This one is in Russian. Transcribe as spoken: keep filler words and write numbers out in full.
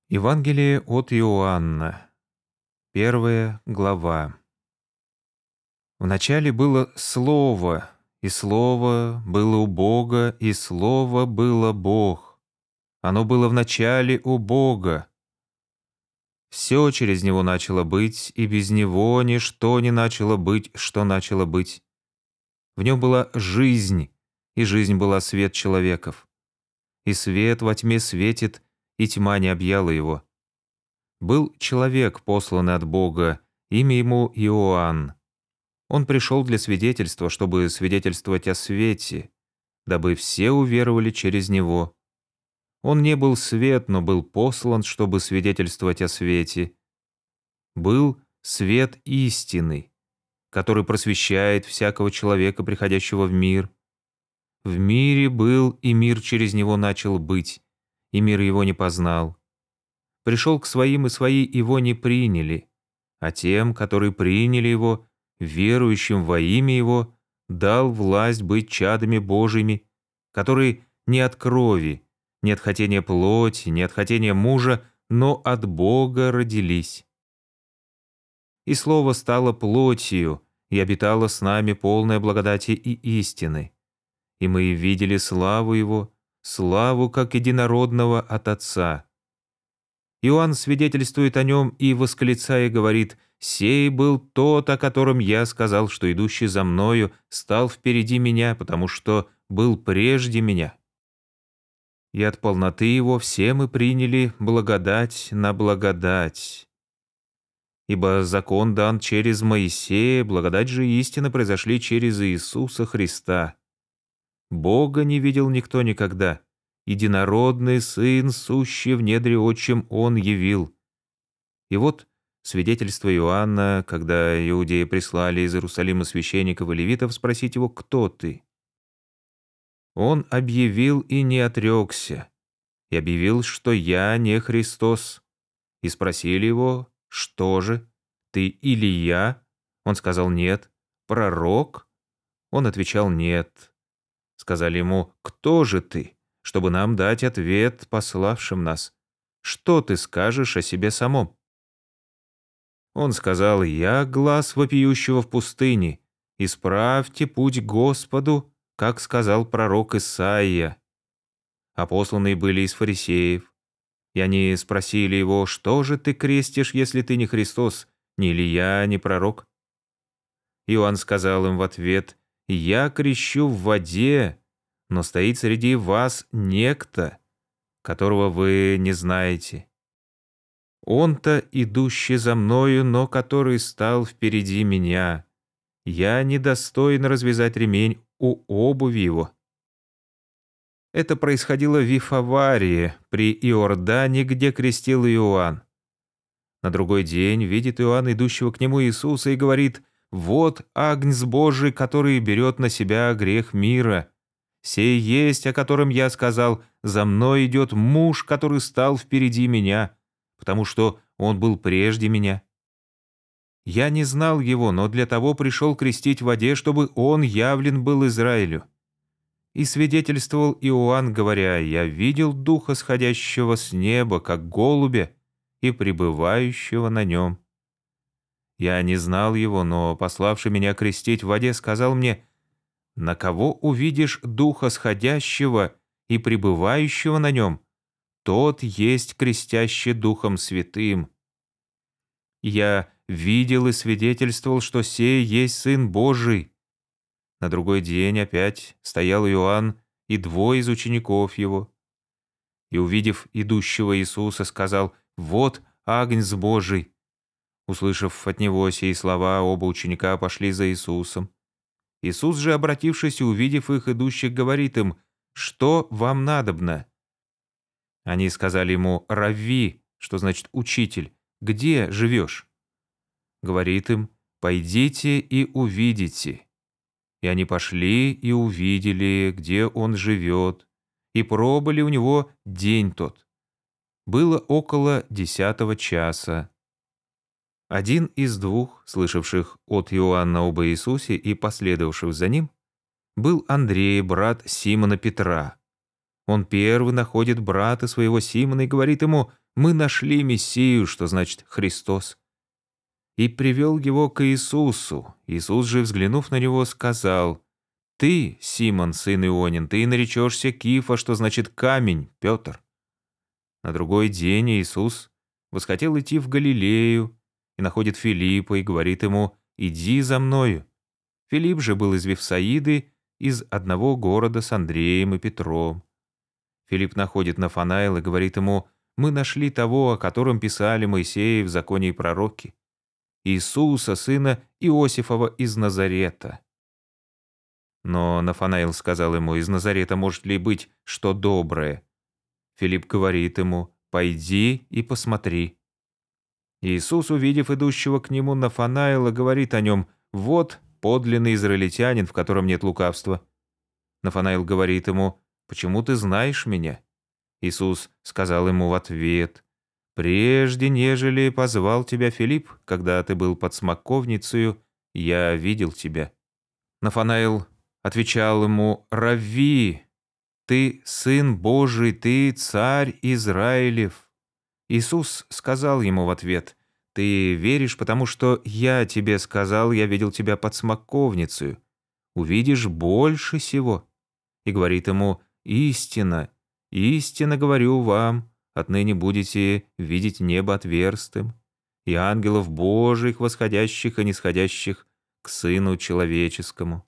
Евангелие от Иоанна, первая глава. Вначале было Слово, и Слово было у Бога, и Слово было Бог. Оно было вначале у Бога. Все через Него начало быть, и без Него ничто не начало быть, что начало быть. В Нем была жизнь, и жизнь была свет человеков. И свет во тьме светит, и тьма не объяла его. Был человек, посланный от Бога, имя ему Иоанн. Он пришел для свидетельства, чтобы свидетельствовать о свете, дабы все уверовали через него. Он не был свет, но был послан, чтобы свидетельствовать о свете. Был свет истины, который просвещает всякого человека, приходящего в мир. В мире был, и мир через него начал быть, и мир его не познал. Пришел к своим, и свои его не приняли, а тем, которые приняли его, верующим во имя его, дал власть быть чадами Божьими, которые не от крови, не от хотения плоти, не от хотения мужа, но от Бога родились. И Слово стало плотью, и обитало с нами полное благодати и истины. И мы видели славу Его, славу как единородного от Отца. Иоанн свидетельствует о нем и, восклицая, говорит: «Сей был тот, о котором я сказал, что идущий за мною стал впереди меня, потому что был прежде меня». И от полноты его все мы приняли благодать на благодать. Ибо закон дан через Моисея, благодать же и истина произошли через Иисуса Христа. Бога не видел никто никогда. Единородный Сын, сущий в недре отчим, Он явил. И вот свидетельство Иоанна, когда иудеи прислали из Иерусалима священников и левитов спросить его: «Кто ты?» Он объявил и не отрекся, и объявил, что «Я не Христос». И спросили его: «Что же? Ты Илия?» Он сказал: «Нет». «Пророк?» Он отвечал: «Нет». Сказали ему: «Кто же ты?» чтобы нам дать ответ пославшим нас. Что ты скажешь о себе самом?» Он сказал: «Я глас вопиющего в пустыне. Исправьте путь Господу, как сказал пророк Исаия». А посланные были из фарисеев. И они спросили его: «Что же ты крестишь, если ты не Христос, ни Илия, ни пророк?» Иоанн сказал им в ответ: «Я крещу в воде, но стоит среди вас некто, которого вы не знаете. Он-то, идущий за мною, но который стал впереди меня. Я недостоин развязать ремень у обуви его». Это происходило в Вифаварии, при Иордане, где крестил Иоанн. На другой день видит Иоанн идущего к нему Иисуса и говорит: «Вот Агнец Божий, который берет на себя грех мира. Сей есть, о котором я сказал: за мной идет муж, который стал впереди меня, потому что он был прежде меня. Я не знал его, но для того пришел крестить в воде, чтобы он явлен был Израилю». И свидетельствовал Иоанн, говоря: «Я видел Духа, сходящего с неба, как голубя, и пребывающего на нем. Я не знал его, но пославший меня крестить в воде сказал мне: на кого увидишь Духа сходящего и пребывающего на нем, тот есть крестящий Духом Святым. Я видел и свидетельствовал, что сей есть Сын Божий». На другой день опять стоял Иоанн и двое из учеников его. И, увидев идущего Иисуса, сказал: «Вот Агнец Божий». Услышав от него сии слова, оба ученика пошли за Иисусом. Иисус же, обратившись и увидев их идущих, говорит им: «Что вам надобно?» Они сказали ему: «Равви», что значит «учитель, где живешь?» Говорит им: «Пойдите и увидите». И они пошли и увидели, где он живет, и пробыли у него день тот. Было около десятого часа. Один из двух, слышавших от Иоанна об Иисусе и последовавших за ним, был Андрей, брат Симона Петра. Он первый находит брата своего Симона и говорит ему: мы нашли Мессию, что значит Христос. И привел его к Иисусу. Иисус же, взглянув на него, сказал: «Ты, Симон, сын Ионин, ты наречешься Кифа, что значит камень, Петр». На другой день Иисус восхотел идти в Галилею и находит Филиппа и говорит ему: «Иди за мною». Филипп же был из Вифсаиды, из одного города с Андреем и Петром. Филипп находит Нафанаила и говорит ему: «Мы нашли того, о котором писали Моисеи в законе и пророки, Иисуса, сына Иосифова из Назарета». Но Нафанаил сказал ему: «Из Назарета может ли быть что доброе?» Филипп говорит ему: «Пойди и посмотри». Иисус, увидев идущего к нему Нафанаила, говорит о нем: «Вот подлинный израильтянин, в котором нет лукавства». Нафанаил говорит ему: «Почему ты знаешь меня?» Иисус сказал ему в ответ: «Прежде, нежели позвал тебя Филипп, когда ты был под смоковницею, я видел тебя». Нафанаил отвечал ему: «Равви, ты сын Божий, ты царь Израилев». Иисус сказал ему в ответ: «Ты веришь, потому что я тебе сказал, я видел тебя под смоковницею. Увидишь больше сего». И говорит ему: «Истина, истинно говорю вам, отныне будете видеть небо отверстым и ангелов Божьих, восходящих и нисходящих к Сыну Человеческому».